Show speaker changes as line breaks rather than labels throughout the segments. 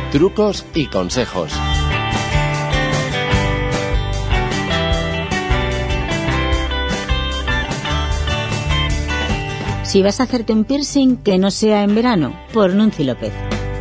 trucos y consejos.
Si vas a hacerte un piercing, que no sea en verano, por Nunci López.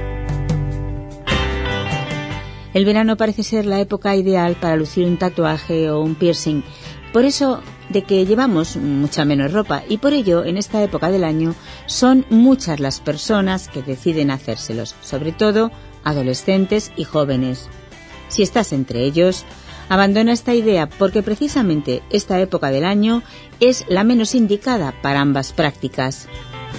El verano parece ser la época ideal para lucir un tatuaje o un piercing. Por eso de que llevamos mucha menos ropa, y por ello en esta época del año son muchas las personas que deciden hacérselos, sobre todo adolescentes y jóvenes. Si estás entre ellos, abandona esta idea porque precisamente esta época del año es la menos indicada para ambas prácticas.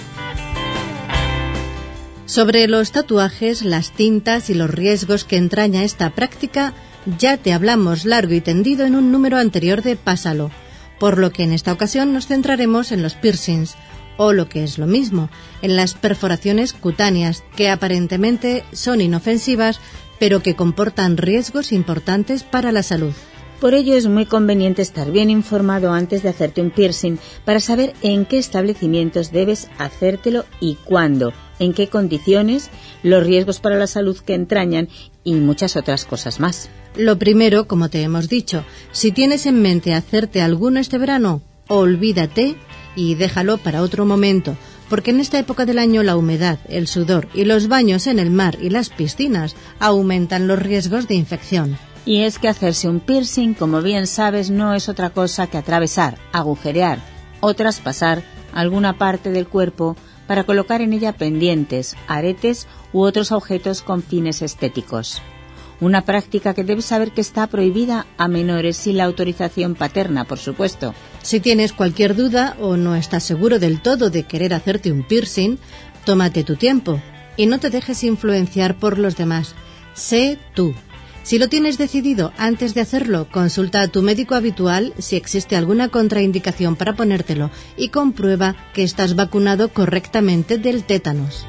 Sobre los tatuajes, las tintas y los riesgos que entraña esta práctica ya te hablamos largo y tendido en un número anterior de Pásalo, por lo que en esta ocasión nos centraremos en los piercings, o lo que es lo mismo, en las perforaciones cutáneas, que aparentemente son inofensivas, pero que comportan riesgos importantes para la salud.
Por ello es muy conveniente estar bien informado antes de hacerte un piercing para saber en qué establecimientos debes hacértelo y cuándo, en qué condiciones, los riesgos para la salud que entrañan y muchas otras cosas más.
Lo primero, como te hemos dicho, si tienes en mente hacerte alguno este verano, olvídate y déjalo para otro momento, porque en esta época del año la humedad, el sudor y los baños en el mar y las piscinas aumentan los riesgos de infección.
Y es que hacerse un piercing, como bien sabes, no es otra cosa que atravesar, agujerear o traspasar alguna parte del cuerpo para colocar en ella pendientes, aretes u otros objetos con fines estéticos. Una práctica que debes saber que está prohibida a menores sin la autorización paterna, por supuesto.
Si tienes cualquier duda o no estás seguro del todo de querer hacerte un piercing, tómate tu tiempo y no te dejes influenciar por los demás. Sé tú. Si lo tienes decidido antes de hacerlo, consulta a tu médico habitual si existe alguna contraindicación para ponértelo y comprueba que estás vacunado correctamente del tétanos.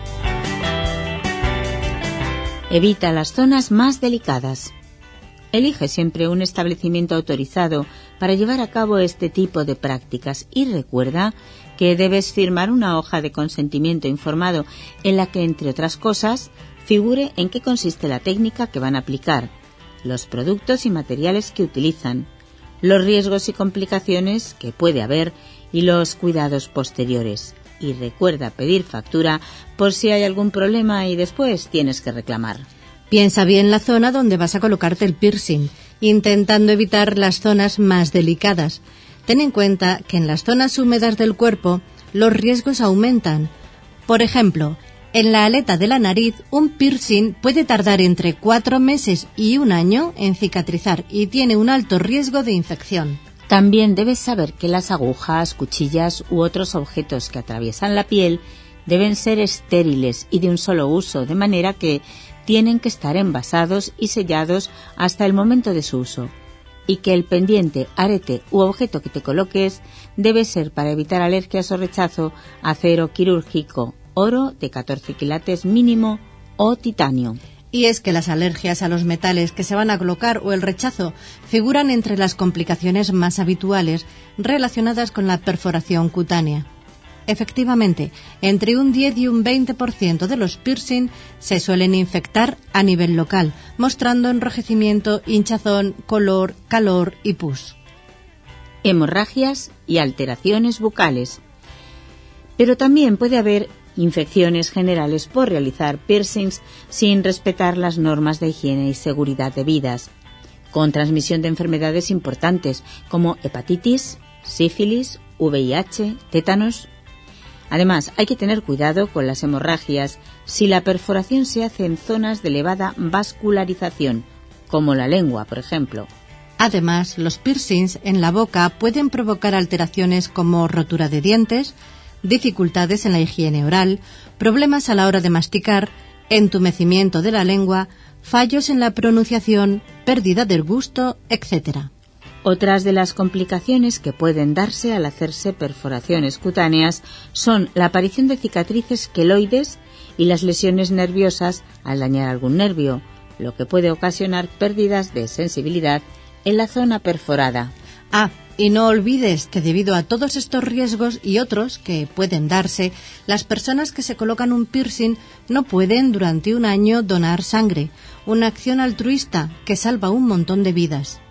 Evita las zonas más delicadas. Elige siempre un establecimiento autorizado para llevar a cabo este tipo de prácticas y recuerda que debes firmar una hoja de consentimiento informado en la que, entre otras cosas, figure en qué consiste la técnica que van a aplicar, los productos y materiales que utilizan, los riesgos y complicaciones que puede haber y los cuidados posteriores. Y recuerda pedir factura por si hay algún problema y después tienes que reclamar.
Piensa bien la zona donde vas a colocarte el piercing, intentando evitar las zonas más delicadas. Ten en cuenta que en las zonas húmedas del cuerpo los riesgos aumentan. Por ejemplo, en la aleta de la nariz, un piercing puede tardar entre 4 meses y 1 año en cicatrizar y tiene un alto riesgo de infección.
También debes saber que las agujas, cuchillas u otros objetos que atraviesan la piel deben ser estériles y de un solo uso, de manera que tienen que estar envasados y sellados hasta el momento de su uso. Y que el pendiente, arete u objeto que te coloques debe ser, para evitar alergias o rechazo, acero quirúrgico, oro de 14 quilates mínimo o titanio.
Y es que las alergias a los metales que se van a colocar o el rechazo figuran entre las complicaciones más habituales relacionadas con la perforación cutánea. Efectivamente, entre un 10 y un 20% de los piercing se suelen infectar a nivel local, mostrando enrojecimiento, hinchazón, color, calor y pus.
Hemorragias y alteraciones bucales. Pero también puede haber infecciones generales por realizar piercings sin respetar las normas de higiene y seguridad debidas, con transmisión de enfermedades importantes como hepatitis, sífilis, VIH, tétanos. Además, hay que tener cuidado con las hemorragias si la perforación se hace en zonas de elevada vascularización, como la lengua, por ejemplo.
Además, los piercings en la boca pueden provocar alteraciones como rotura de dientes, dificultades en la higiene oral, problemas a la hora de masticar, entumecimiento de la lengua, fallos en la pronunciación, pérdida del gusto, etc.
Otras de las complicaciones que pueden darse al hacerse perforaciones cutáneas son la aparición de cicatrices queloides y las lesiones nerviosas al dañar algún nervio, lo que puede ocasionar pérdidas de sensibilidad en la zona perforada.
Y no olvides que debido a todos estos riesgos y otros que pueden darse, las personas que se colocan un piercing no pueden durante un año donar sangre, una acción altruista que salva un montón de vidas.